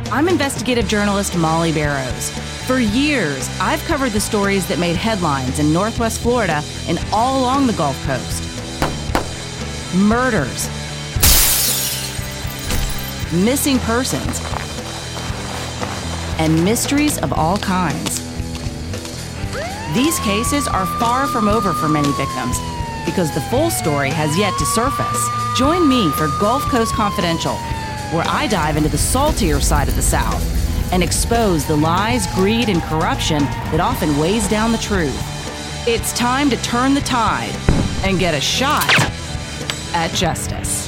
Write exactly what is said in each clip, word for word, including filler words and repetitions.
I'm investigative journalist Molly Barrows. For years, I've covered the stories that made headlines in Northwest Florida and all along the Gulf Coast. Murders, missing persons, and mysteries of all kinds. These cases are far from over for many victims because the full story has yet to surface. Join me for Gulf Coast Confidential, where I dive into the saltier side of the South and expose the lies, greed, and corruption that often weighs down the truth. It's time to turn the tide and get a shot at justice.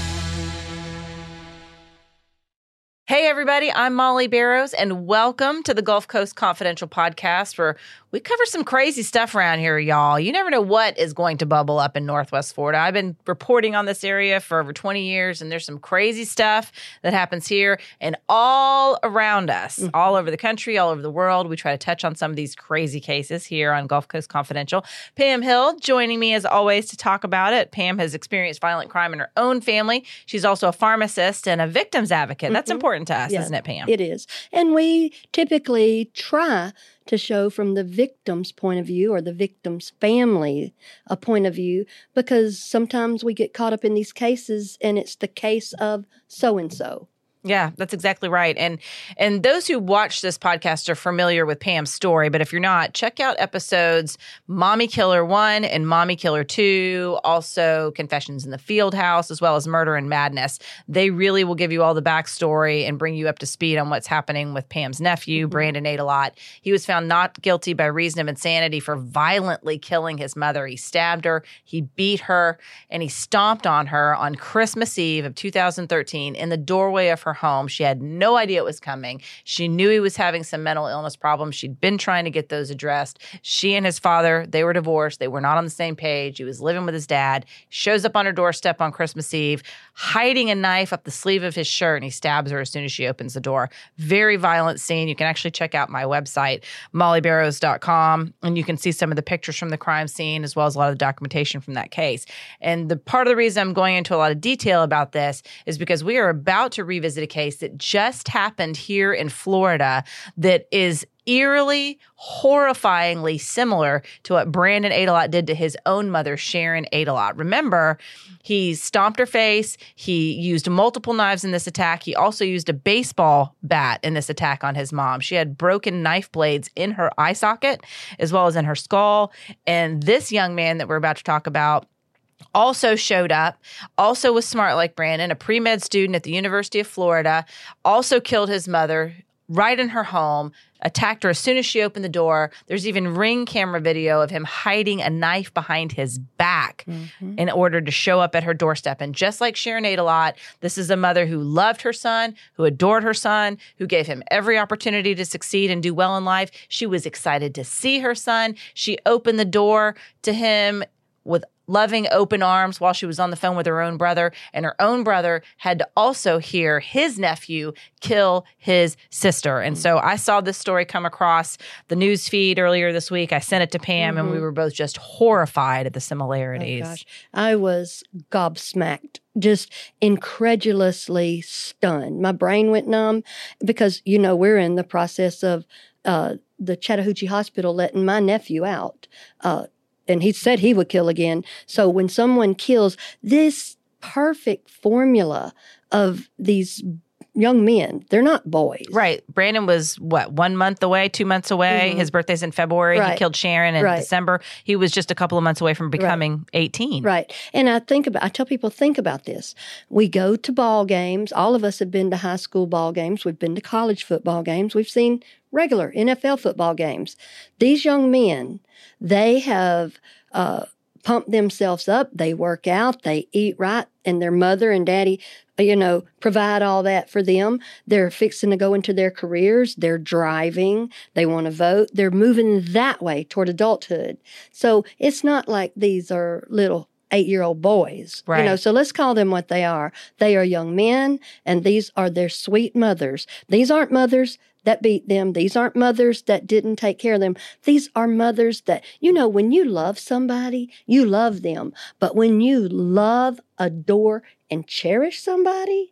Hey everybody, I'm Molly Barrows, and welcome to the Gulf Coast Confidential podcast, where we cover some crazy stuff around here, y'all. You never know what is going to bubble up in Northwest Florida. I've been reporting on this area for over twenty years, and there's some crazy stuff that happens here and all around us, mm-hmm. all over the country, all over the world. We try to touch on some of these crazy cases here on Gulf Coast Confidential. Pam Hill joining me as always to talk about it. Pam has experienced violent crime in her own family. She's also a pharmacist and a victim's advocate. Mm-hmm. That's important to us, yeah, isn't it, Pam? It is. And we typically try to show from the victim's point of view or the victim's family a point of view, because sometimes we get caught up in these cases and it's the case of so-and-so. Yeah, that's exactly right. And and those who watch this podcast are familiar with Pam's story, but if you're not, check out episodes Mommy Killer one and Mommy Killer two, also Confessions in the Field House, as well as Murder and Madness. They really will give you all the backstory and bring you up to speed on what's happening with Pam's nephew, mm-hmm. Brandon Adelot. He was found not guilty by reason of insanity for violently killing his mother. He stabbed her, he beat her, and he stomped on her on Christmas Eve of two thousand thirteen in the doorway of her home. She had no idea it was coming. She knew he was having some mental illness problems. She'd been trying to get those addressed. She and his father, they were divorced. They were not on the same page. He was living with his dad. Shows up on her doorstep on Christmas Eve, hiding a knife up the sleeve of his shirt, and he stabs her as soon as she opens the door. Very violent scene. You can actually check out my website, molly barrows dot com, and you can see some of the pictures from the crime scene as well as a lot of the documentation from that case. And the part of the reason I'm going into a lot of detail about this is because we are about to revisit a case that just happened here in Florida that is eerily, horrifyingly similar to what Brandon Adelot did to his own mother, Sharon Adelot. Remember, he stomped her face. He used multiple knives in this attack. He also used a baseball bat in this attack on his mom. She had broken knife blades in her eye socket as well as in her skull. And this young man that we're about to talk about also showed up, also was smart like Brandon, a pre-med student at the University of Florida, also killed his mother right in her home, attacked her as soon as she opened the door. There's even ring camera video of him hiding a knife behind his back mm-hmm. in order to show up at her doorstep. And just like Sharon Adelot, this is a mother who loved her son, who adored her son, who gave him every opportunity to succeed and do well in life. She was excited to see her son. She opened the door to him with loving open arms while she was on the phone with her own brother, and her own brother had to also hear his nephew kill his sister. And so I saw this story come across the news feed earlier this week. I sent it to Pam, mm-hmm. and we were both just horrified at the similarities. Oh, gosh. I was gobsmacked, just incredulously stunned. My brain went numb because, you know, we're in the process of uh, the Chattahoochee Hospital letting my nephew out. Uh, And he said he would kill again. So when someone kills, this perfect formula of these young men, they're not boys. Right. Brandon was, what, one month away, two months away? Mm-hmm. His birthday's in February. Right. He killed Sharon in right. December. He was just a couple of months away from becoming right. eighteen. Right. And I think about, I tell people, think about this. We go to ball games. All of us have been to high school ball games. We've been to college football games. We've seen regular N F L football games. These young men, they have uh, pumped themselves up. They work out. They eat right. And their mother and daddy, you know, provide all that for them. They're fixing to go into their careers. They're driving. They want to vote. They're moving that way toward adulthood. So it's not like these are little eight-year-old boys, right. you know, so let's call them what they are. They are young men, and these are their sweet mothers. These aren't mothers that beat them. These aren't mothers that didn't take care of them. These are mothers that, you know, when you love somebody, you love them. But when you love, adore, and cherish somebody,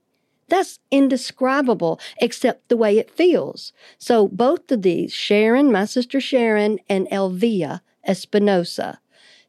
That's indescribable, except the way it feels. So both of these, Sharon, my sister Sharon, and Elvia Espinosa,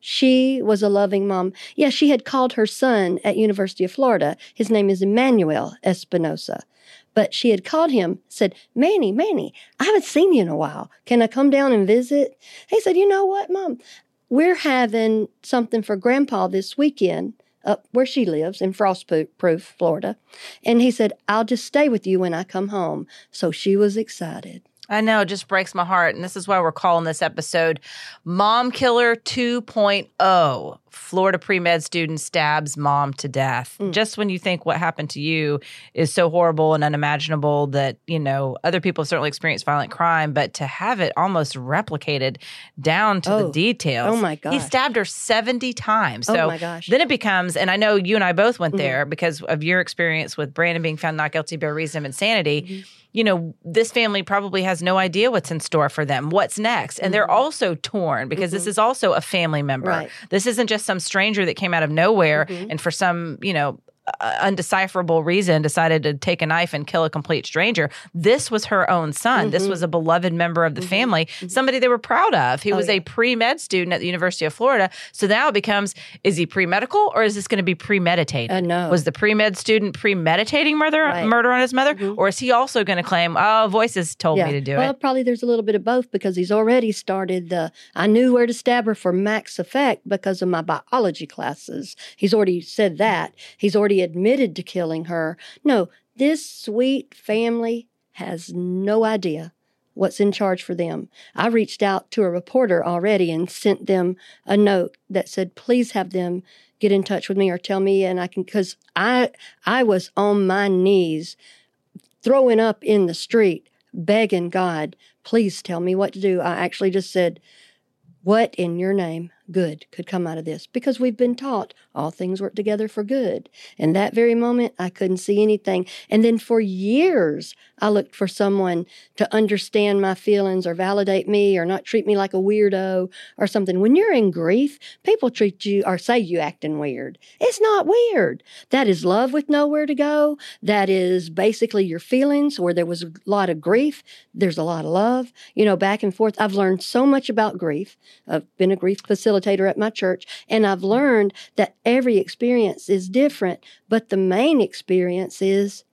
she was a loving mom. Yeah, she had called her son at University of Florida. His name is Emmanuel Espinosa. But she had called him, said, Manny, Manny, I haven't seen you in a while. Can I come down and visit? He said, you know what, Mom? We're having something for Grandpa this weekend up where she lives in Frostproof, Florida. And he said, I'll just stay with you when I come home. So she was excited. I know, it just breaks my heart. And this is why we're calling this episode Mom Killer two point oh. Florida pre-med student stabs mom to death. Mm. Just when you think what happened to you is so horrible and unimaginable that, you know, other people have certainly experienced violent crime, but to have it almost replicated down to oh. the details. Oh, my gosh. He stabbed her seventy times. So oh, my gosh. Then it becomes, and I know you and I both went mm-hmm. there because of your experience with Brandon being found not guilty by reason of insanity. Mm-hmm. You know, this family probably has no idea what's in store for them, what's next. And mm-hmm. they're also torn because mm-hmm. this is also a family member. Right. This isn't just some stranger that came out of nowhere mm-hmm. and for some, you know, uh, undecipherable reason decided to take a knife and kill a complete stranger. This was her own son. Mm-hmm. This was a beloved member of the mm-hmm. family, mm-hmm. somebody they were proud of. He oh, was yeah. a pre-med student at the University of Florida. So now it becomes, is he pre-medical or is this going to be premeditated? Uh, no. Was the pre-med student premeditating murder, right. murder on his mother? Mm-hmm. Or is he also going to claim, oh, voices told yeah. me to do well, it? Well, probably there's a little bit of both because he's already started the, I knew where to stab her for max effect because of my biology classes. He's already said that. He's already admitted to killing her. No, this sweet family has no idea what's in charge for them. I reached out to a reporter already and sent them a note that said, please have them get in touch with me or tell me, and I can, because I, I was on my knees throwing up in the street, begging God, please tell me what to do. I actually just said, what in your name good could come out of this? Because we've been taught all things work together for good. And that very moment, I couldn't see anything. And then for years, I looked for someone to understand my feelings or validate me or not treat me like a weirdo or something. When you're in grief, people treat you or say you acting weird. It's not weird. That is love with nowhere to go. That is basically your feelings where there was a lot of grief. There's a lot of love, you know, back and forth. I've learned so much about grief. I've been a grief facilitator at my church, and I've learned that every experience is different, but the main experience is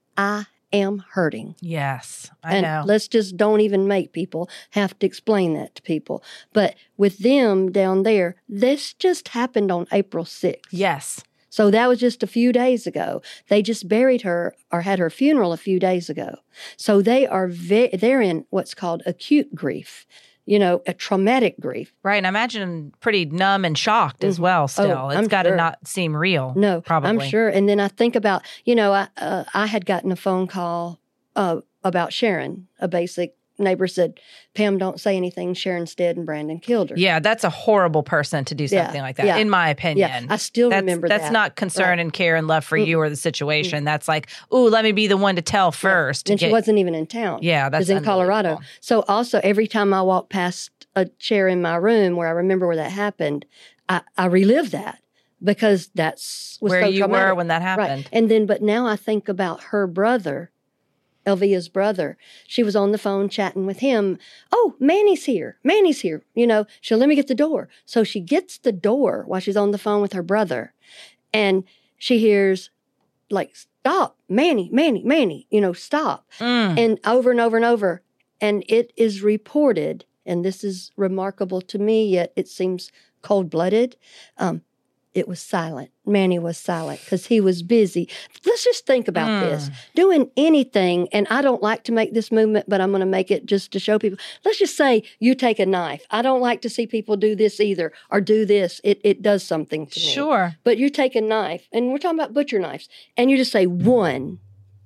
I am hurting. Yes, I and know. Let's just don't even make people have to explain that to people. But with them down there, this just happened on April sixth. Yes. So that was just a few days ago. They just buried her or had her funeral a few days ago. So they are ve- they're in what's called acute grief. You know, a traumatic grief. Right. And I imagine pretty numb and shocked as mm-hmm. well still. Oh, it's got to sure. not seem real. No, probably. I'm sure. And then I think about, you know, I uh, I had gotten a phone call uh, about Sharon. A basic neighbor said, Pam, don't say anything. Sharon's dead and Brandon killed her. Yeah, that's a horrible person to do something yeah, like that, yeah. in my opinion. Yeah, I still that's, remember that's that. That's not concern right. and care and love for mm-hmm. you or the situation. Mm-hmm. That's like, ooh, let me be the one to tell first. Yeah. And get, she wasn't even in town. Yeah, that's She was in Colorado. So also, every time I walk past a chair in my room where I remember where that happened, I, I relive that because that's was where so you traumatic. were when that happened. Right. And then, but now I think about her brother, Elvia's brother. She was on the phone chatting with him. Oh, Manny's here. Manny's here. You know, she'll let me get the door. So she gets the door while she's on the phone with her brother. And she hears like, stop, Manny, Manny, Manny, you know, stop. Mm. And over and over and over. And it is reported, and this is remarkable to me, yet it seems cold-blooded. Um, it was silent. Manny was silent because he was busy. Let's just think about mm. this. Doing anything, and I don't like to make this movement, but I'm going to make it just to show people. Let's just say you take a knife. I don't like to see people do this either or do this. It it does something to me. Sure. But you take a knife, and we're talking about butcher knives, and you just say one,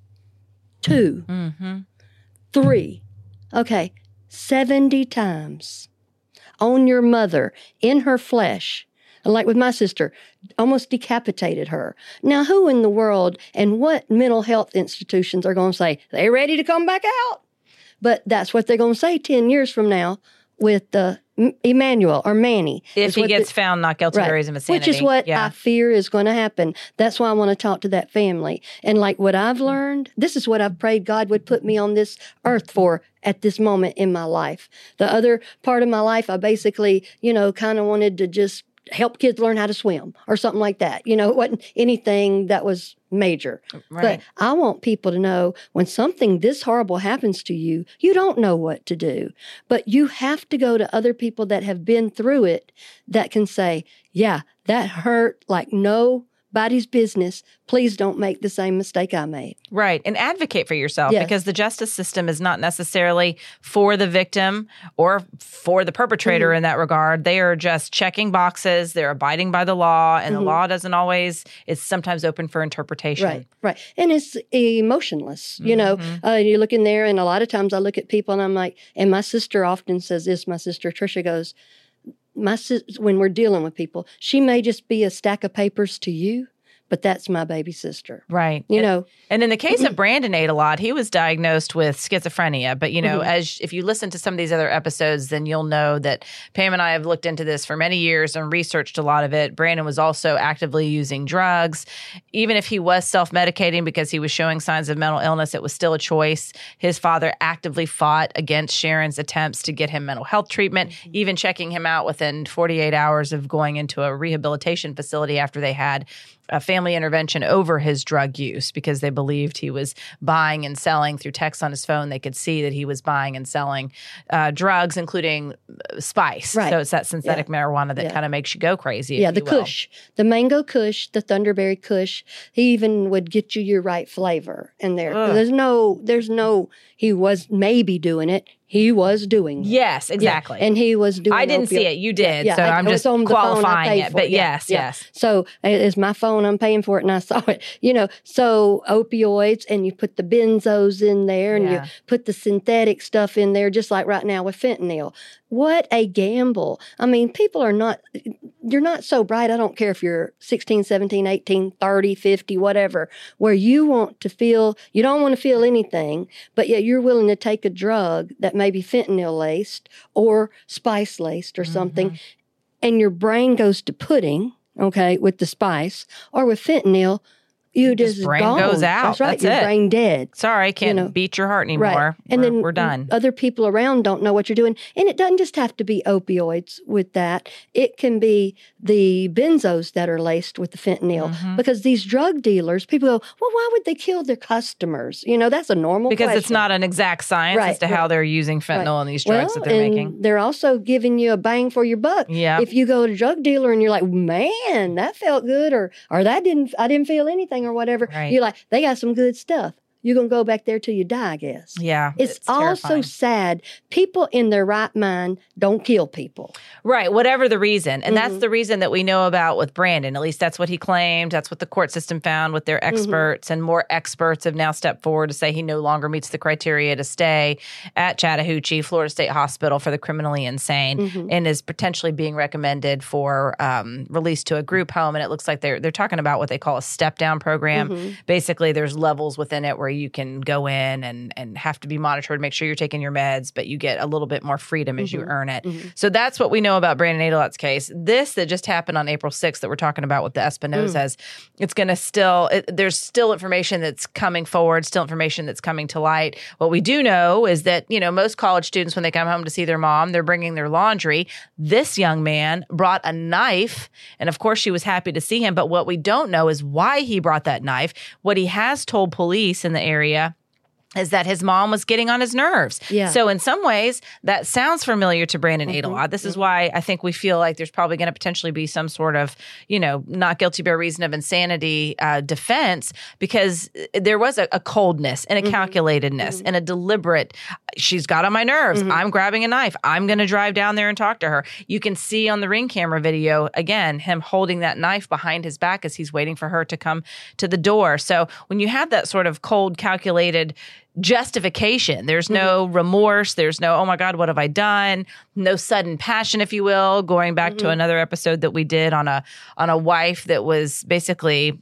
two, mm-hmm. three. Okay, seventy times on your mother in her flesh. Like with my sister, almost decapitated her. Now, who in the world and what mental health institutions are going to say, they ready to come back out? But that's what they're going to say ten years from now with uh, Emmanuel or Manny. If he gets the, found not guilty right, by reason of insanity. Which is what yeah. I fear is going to happen. That's why I want to talk to that family. And like what I've learned, this is what I've prayed God would put me on this earth for at this moment in my life. The other part of my life, I basically, you know, kind of wanted to just help kids learn how to swim or something like that. You know, it wasn't anything that was major. Right. But I want people to know when something this horrible happens to you, you don't know what to do. But you have to go to other people that have been through it that can say, yeah, that hurt like nobody's business. Please don't make the same mistake I made. Right. And advocate for yourself yes. because the justice system is not necessarily for the victim or for the perpetrator mm-hmm. in that regard. They are just checking boxes. They're abiding by the law, and mm-hmm. the law doesn't always, it's sometimes open for interpretation. Right, right. And it's emotionless. You mm-hmm. know, uh, you look in there, and a lot of times I look at people and I'm like, and my sister often says this, my sister Tricia goes, my sis- when we're dealing with people, she may just be a stack of papers to you, but that's my baby sister. Right. You and, know. And in the case of Brandon Adelot, he was diagnosed with schizophrenia. But, you know, mm-hmm. as if you listen to some of these other episodes, then you'll know that Pam and I have looked into this for many years and researched a lot of it. Brandon was also actively using drugs. Even if he was self-medicating because he was showing signs of mental illness, it was still a choice. His father actively fought against Sharon's attempts to get him mental health treatment, mm-hmm. even checking him out within forty-eight hours of going into a rehabilitation facility after they had a family intervention over his drug use because they believed he was buying and selling through texts on his phone. They could see that he was buying and selling uh, drugs, including spice. Right. So it's that synthetic yeah. marijuana that yeah. kind of makes you go crazy. Yeah, if the you will. Kush, the mango Kush, the Thunderberry Kush. He even would get you your right flavor in there. There's no, there's no, he was maybe doing it. He was doing it. Yes, exactly. Yeah, and he was doing I didn't opioid. see it. You did. Yeah, so I, I'm just on qualifying it. But it. Yeah, yes, yeah. yes. So it's my phone. I'm paying for it and I saw it. You know, so opioids and you put the benzos in there and Yeah. you put the synthetic stuff in there, just like right now with fentanyl. What a gamble. I mean, people are not, you're not so bright. I don't care if you're sixteen, seventeen, eighteen, thirty, fifty, whatever, where you want to feel, you don't want to feel anything, but yet you're willing to take a drug that may be fentanyl laced or spice laced or something, mm-hmm. and your brain goes to pudding, okay, with the spice, or with fentanyl, you just, just brain gone. goes out. That's right. That's your it. brain dead. Sorry, can't you know? beat your heart anymore. Right. And we're, then we're done. Other people around don't know what you're doing. And it doesn't just have to be opioids with that. It can be the benzos that are laced with the fentanyl. Mm-hmm. Because these drug dealers, people go, well, why would they kill their customers? You know, that's a normal Because question. it's not an exact science right, as to right. how they're using fentanyl right. in these drugs well, that they're and making. They're also giving you a bang for your buck. Yeah. If you go to a drug dealer and you're like, man, that felt good, or or that didn't, I didn't feel anything, or whatever. Right. You're like, they got some good stuff. You're going to go back there till you die, I guess. Yeah. It's, it's also terrifying. sad. People in their right mind don't kill people. Right. Whatever the reason. And mm-hmm. that's the reason that we know about with Brandon. At least that's what he claimed. That's what the court system found with their experts. Mm-hmm. And more experts have now stepped forward to say he no longer meets the criteria to stay at Chattahoochee, Florida State Hospital for the criminally insane, mm-hmm. and is potentially being recommended for um, release to a group home. And it looks like they're, they're talking about what they call a step-down program. Mm-hmm. Basically, there's levels within it where you can go in and, and have to be monitored, make sure you're taking your meds, but you get a little bit more freedom as mm-hmm. you earn it. Mm-hmm. So that's what we know about Brandon Adelot's case. This that just happened on April sixth that we're talking about with the Espinosas, mm. it's going to still, it, there's still information that's coming forward, still information that's coming to light. What we do know is that, you know, most college students, when they come home to see their mom, they're bringing their laundry. This young man brought a knife, and of course she was happy to see him, but what we don't know is why he brought that knife. What he has told police in the area is that his mom was getting on his nerves. Yeah. So in some ways, that sounds familiar to Brandon mm-hmm. Adelot. This mm-hmm. is why I think we feel like there's probably going to potentially be some sort of, you know, not guilty by reason of insanity uh, defense, because there was a, a coldness and a mm-hmm. calculatedness mm-hmm. and a deliberate, she's got on my nerves. Mm-hmm. I'm grabbing a knife. I'm going to drive down there and talk to her. You can see on the Ring camera video, again, him holding that knife behind his back as he's waiting for her to come to the door. So when you have that sort of cold, calculated justification, there's no mm-hmm. remorse, there's no, oh my God, what have I done? No sudden passion, if you will, going back mm-hmm. to another episode that we did on a on a wife that was basically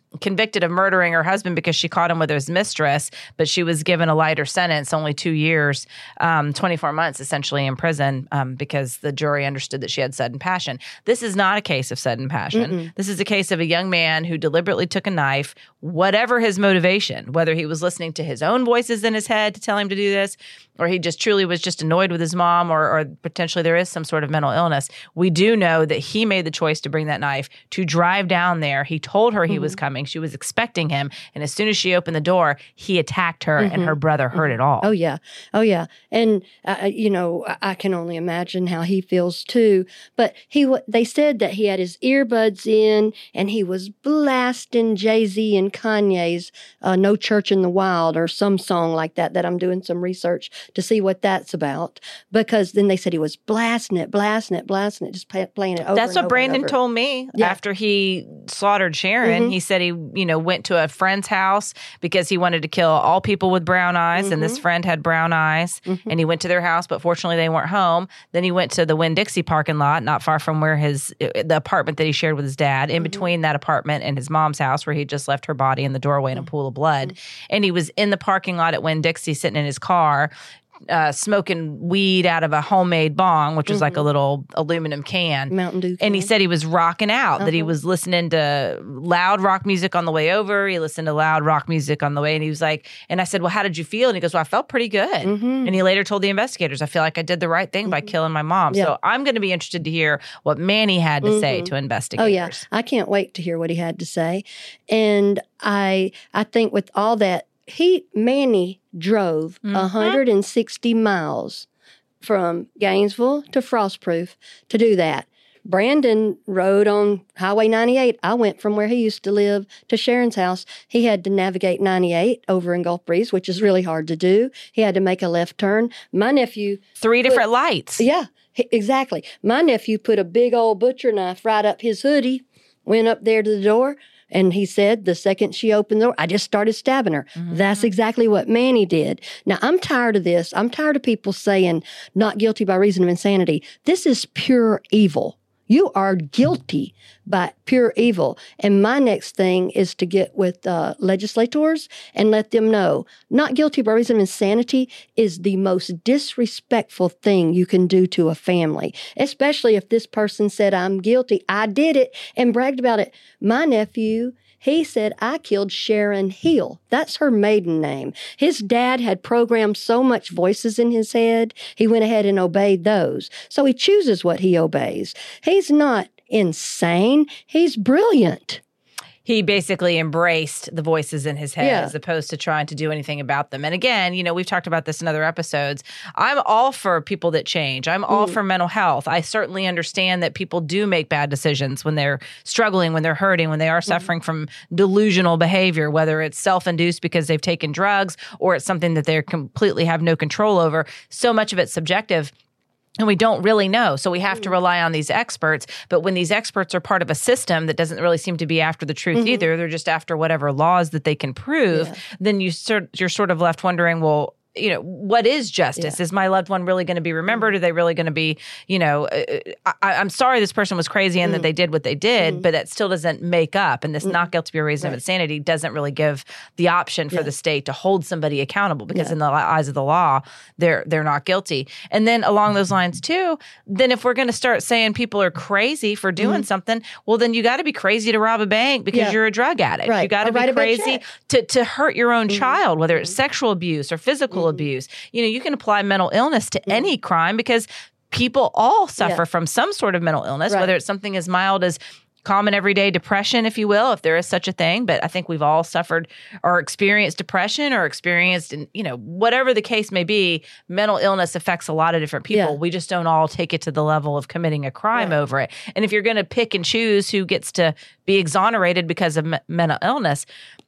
convicted of murdering her husband because she caught him with his mistress, but she was given a lighter sentence, only two years, um, twenty-four months essentially in prison um, because the jury understood that she had sudden passion. This is not a case of sudden passion. Mm-mm. This is a case of a young man who deliberately took a knife, whatever his motivation, whether he was listening to his own voices in his head to tell him to do this, or he just truly was just annoyed with his mom, or, or potentially there is some sort of mental illness. We do know that he made the choice to bring that knife, to drive down there. He told her he mm-hmm. was coming. She was expecting him. And as soon as she opened the door, he attacked her mm-hmm. and her brother heard it all. Oh, yeah. Oh, yeah. And, uh, you know, I can only imagine how he feels too. But he, w- they said that he had his earbuds in and he was blasting Jay-Z and Kanye's uh, No Church in the Wild or some song like that, that I'm doing some research to see what that's about. Because then they said he was blasting it, blasting it, blasting it, just play, playing it over That's and what over Brandon and over. told me Yeah. after he slaughtered Sharon. Mm-hmm. He said he, you know, went to a friend's house because he wanted to kill all people with brown eyes, mm-hmm. and this friend had brown eyes, mm-hmm. and he went to their house, but fortunately they weren't home. Then he went to the Winn-Dixie parking lot, not far from where his, the apartment that he shared with his dad, in mm-hmm. between that apartment and his mom's house where he just left her body in the doorway in a pool of blood. Mm-hmm. And he was in the parking lot at Winn-Dixie sitting in his car, Uh, smoking weed out of a homemade bong, which was mm-hmm. like a little aluminum can. Mountain Dew can. And he said he was rocking out, uh-huh. that he was listening to loud rock music on the way over. He listened to loud rock music on the way. And he was like, and I said, well, how did you feel? And he goes, well, I felt pretty good. Mm-hmm. And he later told the investigators, I feel like I did the right thing mm-hmm. by killing my mom. Yeah. So I'm going to be interested to hear what Manny had to mm-hmm. say to investigators. Oh, yeah. I can't wait to hear what he had to say. And I, I think with all that, He, Manny drove mm-hmm. one hundred sixty miles from Gainesville to Frostproof to do that. Brandon rode on Highway ninety-eight. I went from where he used to live to Sharon's house. He had to navigate ninety-eight over in Gulf Breeze, which is really hard to do. He had to make a left turn. My nephew... Three put, different lights. Yeah, exactly. My nephew put a big old butcher knife right up his hoodie, went up there to the door, and he said the second she opened the door, I just started stabbing her. Mm-hmm. That's exactly what Manny did. Now, I'm tired of this. I'm tired of people saying not guilty by reason of insanity. This is pure evil. You are guilty by pure evil. And my next thing is to get with uh, legislators and let them know not guilty by reason of insanity is the most disrespectful thing you can do to a family, especially if this person said, I'm guilty, I did it, and bragged about it. My nephew, he said, I killed Sharon Hill. That's her maiden name. His dad had programmed so much voices in his head, he went ahead and obeyed those. So he chooses what he obeys. He's not insane. He's brilliant. He basically embraced the voices in his head yeah. as opposed to trying to do anything about them. And again, you know, we've talked about this in other episodes. I'm all for people that change. I'm all mm. for mental health. I certainly understand that people do make bad decisions when they're struggling, when they're hurting, when they are suffering mm. from delusional behavior, whether it's self-induced because they've taken drugs or it's something that they completely have no control over. So much of it's subjective. And we don't really know. So we have to rely on these experts. But when these experts are part of a system that doesn't really seem to be after the truth mm-hmm. either, they're just after whatever laws that they can prove, yeah. then you sort, you're sort of left wondering, well, you know, what is justice? Yeah. Is my loved one really going to be remembered? Are they really going to be, you know, I, I'm sorry this person was crazy and mm. that they did what they did, mm. but that still doesn't make up. And this mm. not guilty by reason right. of insanity doesn't really give the option for yeah. the state to hold somebody accountable because yeah. in the eyes of the law, they're they're not guilty. And then along those lines too, then if we're going to start saying people are crazy for doing mm. something, well, then you got to be crazy to rob a bank because yeah. you're a drug addict. Right. You got to be crazy to, to hurt your own mm. child, whether it's sexual abuse or physical mm. abuse. You know, you can apply mental illness to mm. any crime because people all suffer yeah. from some sort of mental illness, right. whether it's something as mild as common everyday depression, if you will, if there is such a thing. But I think we've all suffered or experienced depression or experienced, and you know, whatever the case may be, mental illness affects a lot of different people. Yeah. We just don't all take it to the level of committing a crime right. over it. And if you're going to pick and choose who gets to be exonerated because of me- mental illness,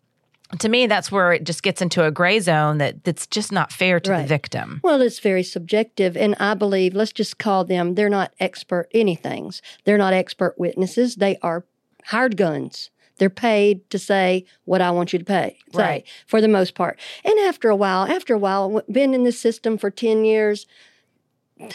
to me, that's where it just gets into a gray zone that, that's just not fair to right. the victim. Well, it's very subjective. And I believe, let's just call them, they're not expert anythings. They're not expert witnesses. They are hired guns. They're paid to say what I want you to pay, say, right. for the most part. And after a while, after a while, been in this system for ten years,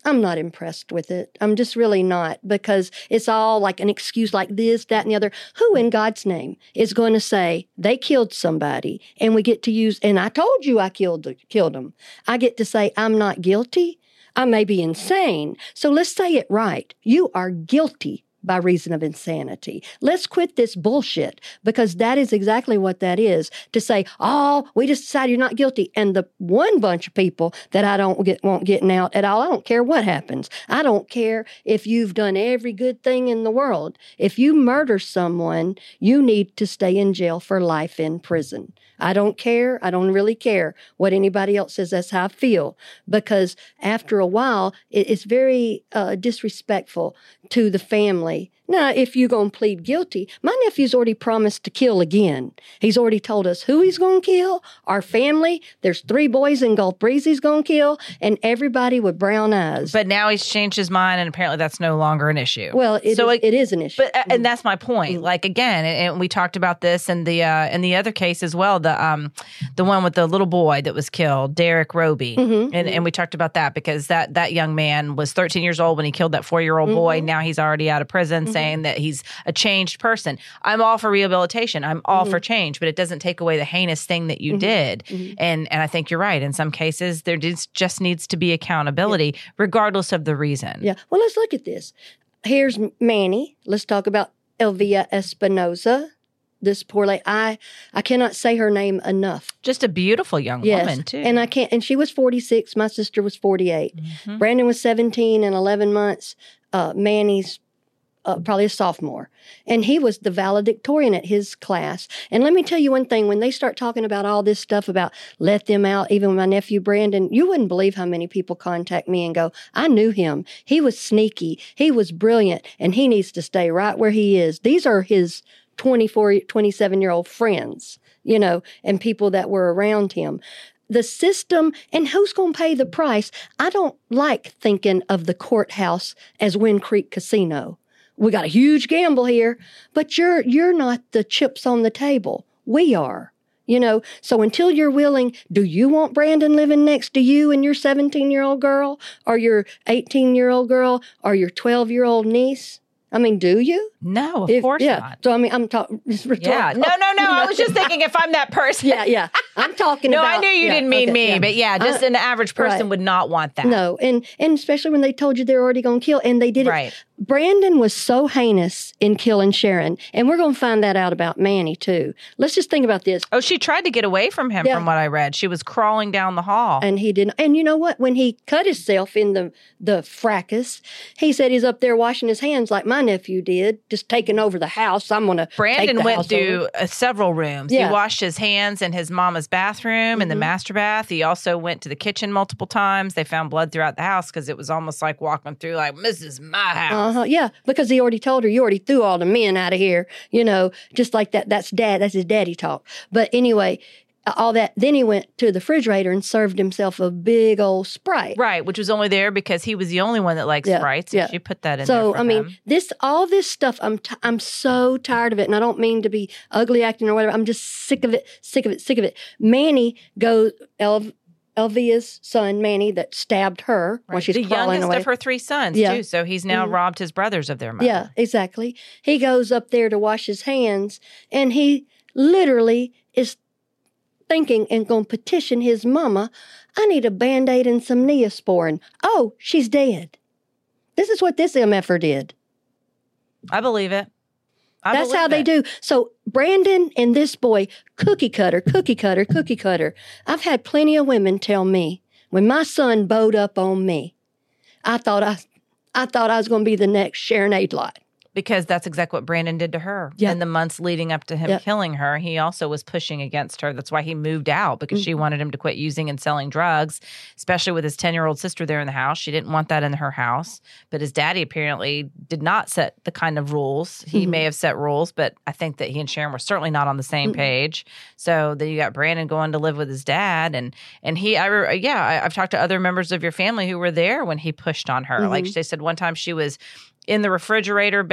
I'm not impressed with it. I'm just really not, because it's all like an excuse like this, that, and the other. Who in God's name is going to say they killed somebody and we get to use, and I told you I killed, killed them. I get to say I'm not guilty. I may be insane. So let's say it right. You are guilty by reason of insanity. Let's quit this bullshit, because that is exactly what that is. To say, oh, we just decided you're not guilty. And the one bunch of people that I don't get, want getting out at all, I don't care what happens. I don't care if you've done every good thing in the world. If you murder someone, you need to stay in jail for life in prison. I don't care. I don't really care what anybody else says. That's how I feel. Because after a while, it, it's very uh, disrespectful to the family. Now, if you're going to plead guilty, my nephew's already promised to kill again. He's already told us who he's going to kill, our family. There's three boys in Gulf Breeze he's going to kill, and everybody with brown eyes. But now he's changed his mind, and apparently that's no longer an issue. Well, it, so is, it, it is an issue. But uh, and that's my point. Mm-hmm. Like, again, and, and we talked about this in the uh, in the other case as well, the um the one with the little boy that was killed, Derek Roby. Mm-hmm. And and we talked about that because that, that young man was thirteen years old when he killed that four-year-old mm-hmm. boy. Now he's already out of prison, mm-hmm. saying that he's a changed person. I'm all for rehabilitation. I'm all mm-hmm. for change, but it doesn't take away the heinous thing that you mm-hmm. did. Mm-hmm. And and I think you're right. In some cases, there just needs to be accountability, yeah. regardless of the reason. Yeah. Well, let's look at this. Here's Manny. Let's talk about Elvia Espinoza. This poor lady. I, I cannot say her name enough. Just a beautiful young yes. woman, too. And I can't. And she was forty-six. My sister was forty-eight. Mm-hmm. Brandon was seventeen and eleven months. Uh, Manny's Uh, probably a sophomore. And he was the valedictorian at his class. And let me tell you one thing, when they start talking about all this stuff about let them out, even my nephew Brandon, you wouldn't believe how many people contact me and go, I knew him. He was sneaky. He was brilliant. And he needs to stay right where he is. These are his twenty-four, twenty-seven-year-old friends, you know, and people that were around him. The system, and who's going to pay the price? I don't like thinking of the courthouse as Wind Creek Casino. We got a huge gamble here, but you're you're not the chips on the table. We are, you know. So until you're willing, do you want Brandon living next to you and your seventeen-year-old girl, or your eighteen-year-old girl, or your twelve-year-old niece? I mean, do you? No, of if, course yeah. not. So, I mean, I'm talking. Yeah. No, no, no. I was just thinking if I'm that person. Yeah, yeah. I'm talking no, about. No, I knew you yeah, didn't mean okay, me, yeah. but yeah, just I, an average person right. would not want that. No, and, and especially when they told you they're already going to kill, and they did it. Right. Brandon was so heinous in killing Sharon, and we're going to find that out about Manny, too. Let's just think about this. Oh, she tried to get away from him, yeah. from what I read. She was crawling down the hall. And he didn't. And you know what? When he cut himself in the, the fracas, he said he's up there washing his hands like my nephew did, just taking over the house. I'm going to Brandon went through uh, several rooms. Yeah. He washed his hands in his mama's bathroom mm-hmm. and the master bath. He also went to the kitchen multiple times. They found blood throughout the house because it was almost like walking through like, this is my house. Uh-huh. Yeah, because he already told her, you already threw all the men out of here, you know, just like that. That's dad. That's his daddy talk. But anyway, all that. Then he went to the refrigerator and served himself a big old Sprite. Right, which was only there because he was the only one that likes yeah, Sprites. Yeah. She put that in so, there for I mean, him. this, all this stuff, I'm, t- I'm so tired of it. And I don't mean to be ugly acting or whatever. I'm just sick of it, sick of it, sick of it. Manny goes, El- Elvia's son, Manny, that stabbed her right. while she's the crawling youngest away. of her three sons, yeah. too. So he's now mm-hmm. robbed his brothers of their mother. Yeah, exactly. He goes up there to wash his hands, and he literally is thinking and going to petition his mama, I need a Band-Aid and some Neosporin. Oh, she's dead. This is what this M F R did. I believe it. I That's believe how it. they do. So Brandon and this boy, cookie cutter, cookie cutter, cookie cutter. I've had plenty of women tell me, when my son bowed up on me, I thought I, I thought I was going to be the next Sharon Adelot. Because that's exactly what Brandon did to her. Yeah. In the months leading up to him yeah. killing her, he also was pushing against her. That's why he moved out, because mm-hmm. she wanted him to quit using and selling drugs, especially with his ten-year-old sister there in the house. She didn't want that in her house. But his daddy apparently did not set the kind of rules. He mm-hmm. may have set rules, but I think that he and Sharon were certainly not on the same mm-hmm. page. So then you got Brandon going to live with his dad. And and he, I yeah, I, I've talked to other members of your family who were there when he pushed on her. Mm-hmm. Like they said one time she was in the refrigerator, been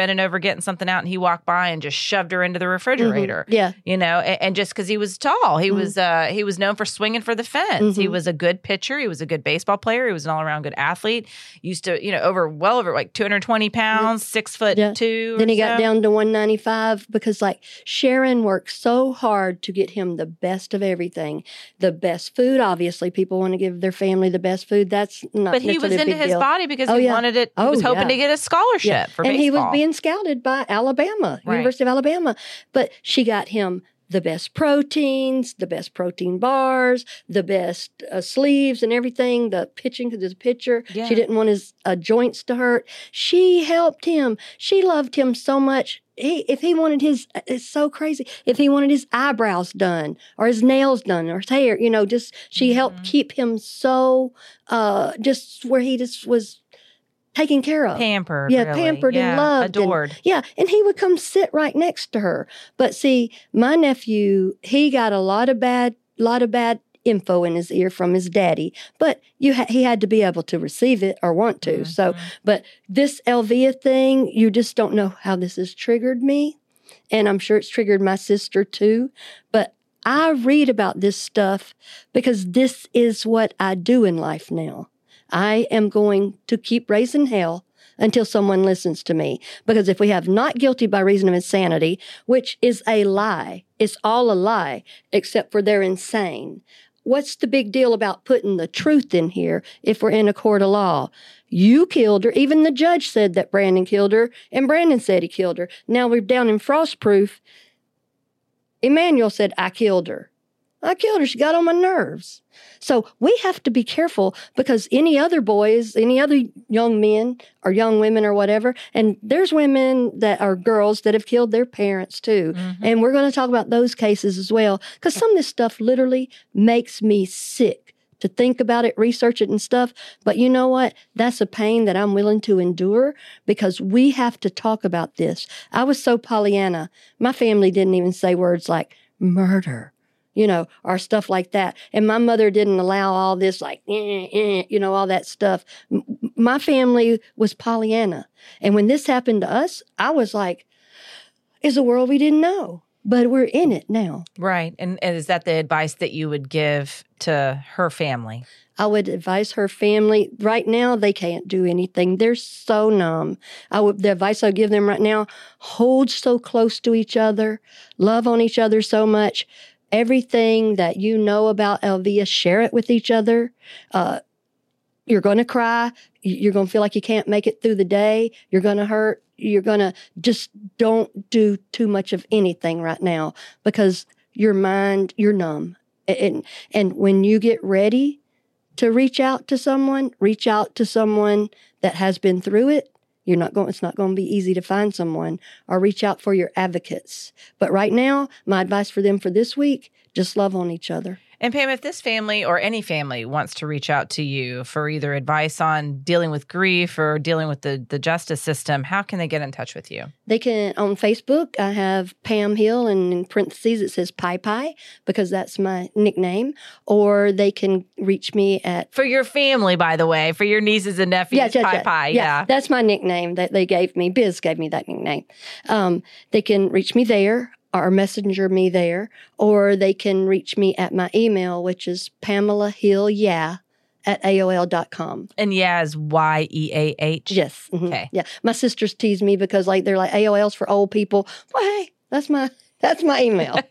bending over getting something out, and he walked by and just shoved her into the refrigerator. Mm-hmm. Yeah. You know, and, and just because he was tall, he Mm-hmm. was uh, he was known for swinging for the fence. Mm-hmm. He was a good pitcher. He was a good baseball player. He was an all around good athlete. Used to, you know, over well over like two hundred twenty pounds, six foot Yeah. two. Then or he got so. down to one ninety-five because, like, Sharon worked so hard to get him the best of everything. The best food, obviously. People want to give their family the best food. That's not But he was necessarily a into big his deal. body because Oh, he yeah. wanted it. He Oh, was hoping yeah. to get a scholarship Yeah. for and baseball. he was being scouted by Alabama, Right. University of Alabama. But she got him the best proteins, the best protein bars, the best uh, sleeves and everything, the pitching because he's a pitcher. Yeah. She didn't want his uh, joints to hurt. She helped him. She loved him so much. He, if he wanted his, it's so crazy. If he wanted his eyebrows done or his nails done or his hair, you know, just she Mhm. helped keep him so, uh, just where he just was taken care of. Pampered. Yeah, really. pampered and Yeah, loved and- Adored. Yeah, and he would come sit right next to her. But see, my nephew, he got a lot of bad, lot of bad info in his ear from his daddy. But you, ha- he had to be able to receive it or want to. So, Mhm. but this Elvia thing, you just don't know how this has triggered me, and I'm sure it's triggered my sister too. But I read about this stuff because this is what I do in life now. I am going to keep raising hell until someone listens to me. Because if we have not guilty by reason of insanity, which is a lie, it's all a lie, except for they're insane. What's the big deal about putting the truth in here if we're in a court of law? You killed her. Even the judge said that Brandon killed her, and Brandon said he killed her. Now we're down in Frostproof. Emmanuel said, I killed her. I killed her. She got on my nerves. So we have to be careful because any other boys, any other young men or young women or whatever, and there's women that are girls that have killed their parents too. Mhm. And we're going to talk about those cases as well because some of this stuff literally makes me sick to think about it, research it and stuff. But you know what? That's a pain that I'm willing to endure because we have to talk about this. I was so Pollyanna. My family didn't even say words like murder, you know, or stuff like that. And my mother didn't allow all this like, eh, eh, you know, all that stuff. M- my family was Pollyanna. And when this happened to us, I was like, it's a world we didn't know. But we're in it now. Right. And, and is that the advice that you would give to her family? I would advise her family. Right now, they can't do anything. They're so numb. I would, the advice I would give them right now, hold so close to each other, love on each other so much. Everything that you know about Elvia, share it with each other. Uh, you're going to cry. You're going to feel like you can't make it through the day. You're going to hurt. You're going to just don't do too much of anything right now because your mind, you're numb. And, and when you get ready to reach out to someone, reach out to someone that has been through it. You're not going, it's not going to be easy to find someone, or reach out for your advocates. But right now, my advice for them for this week, just love on each other. And Pam, if this family or any family wants to reach out to you for either advice on dealing with grief or dealing with the, the justice system, how can they get in touch with you? They can, on Facebook, I have Pam Hill, and in parentheses it says Pie Pie because that's my nickname. Or they can reach me at... For your family, by the way, for your nieces and nephews, Yeah, yeah, Pie yeah, Pie, yeah. yeah. That's my nickname that they gave me. Biz gave me that nickname. Um, they can reach me there, or messenger me there, or they can reach me at my email, which is Pamela Hill, yeah, at A O L dot com. And yeah is Y E A H? Yes. mhm, Okay. Yeah. My sisters tease me because like they're like A O L's for old people. Well, hey, that's my that's my email.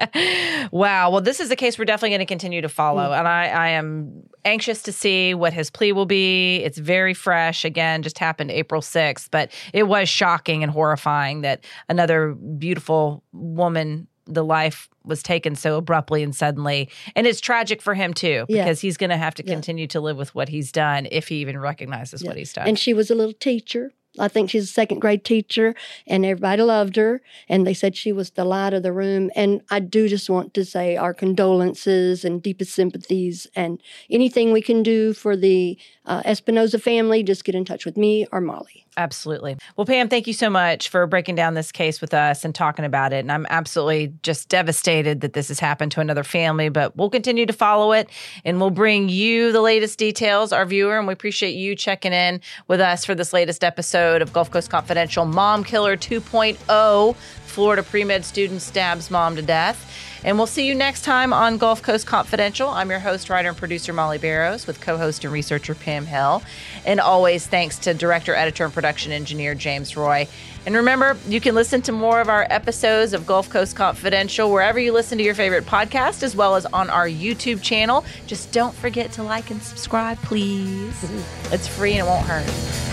Wow. Well, this is a case we're definitely going to continue to follow. Mm. And I, I am anxious to see what his plea will be. It's very fresh. Again, just happened April sixth. But it was shocking and horrifying that another beautiful woman, the life was taken so abruptly and suddenly. And it's tragic for him, too, Yeah. because he's going to have to Yeah. continue to live with what he's done if he even recognizes Yeah. what he's done. And she was a little teacher. I think she's a second grade teacher, and everybody loved her. And they said she was the light of the room. And I do just want to say our condolences and deepest sympathies, and anything we can do for the uh, Espinoza family, just get in touch with me or Molly. Absolutely. Well, Pam, thank you so much for breaking down this case with us and talking about it. And I'm absolutely just devastated that this has happened to another family, but we'll continue to follow it and we'll bring you the latest details, our viewer, and we appreciate you checking in with us for this latest episode episode of Gulf Coast Confidential, Mom Killer two point oh. Florida pre-med student stabs mom to death. And we'll see you next time on Gulf Coast Confidential. I'm your host, writer, and producer, Molly Barrows, with co-host and researcher Pam Hill. And always thanks to director, editor, and production engineer James Roy. And remember, you can listen to more of our episodes of Gulf Coast Confidential wherever you listen to your favorite podcast, as well as on our YouTube channel. Just don't forget to like and subscribe, please. It's free and it won't hurt.